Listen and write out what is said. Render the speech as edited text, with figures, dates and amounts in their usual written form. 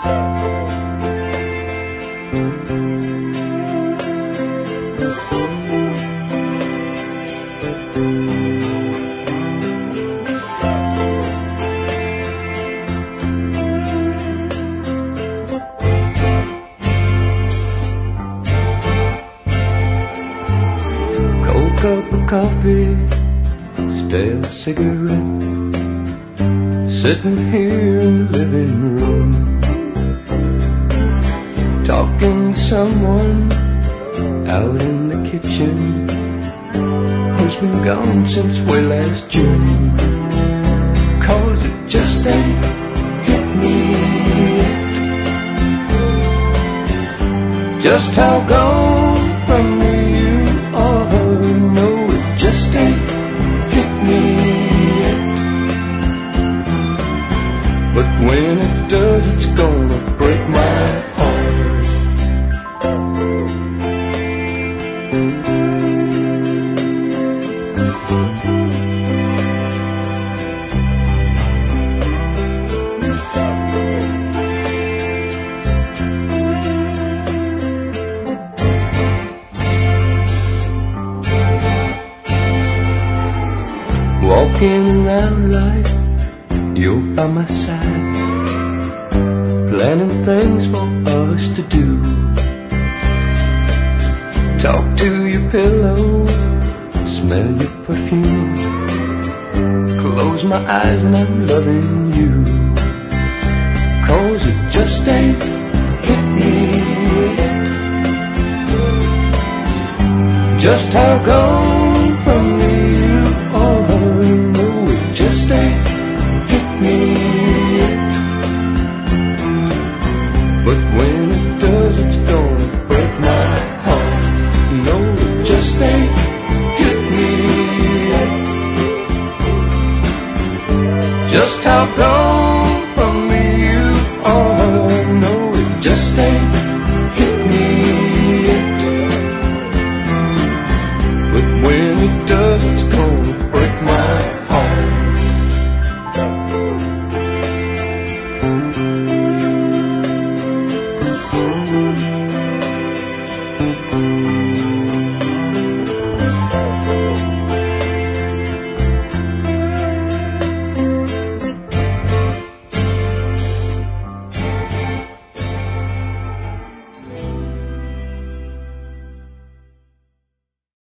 Cup of coffee, stale cigarette, sitting here in the living room, talking to someone out in the kitchen who's been gone since way last June. 'Cause it just ain't hit me yet, just how gone from me you are. No, it just ain't hit me yet, but when it does, it's gonna break my heart. Walking around life, you're by my side, planning things for us to do. Talk to your pillow, smell your perfume, close my eyes and I'm loving you. 'Cause it just ain't hit me yet, just how gone from me you are. No, it just ain't hit me yet, but when it does, it's gonna break my heart. No, it just ain't hit me yet, just how gone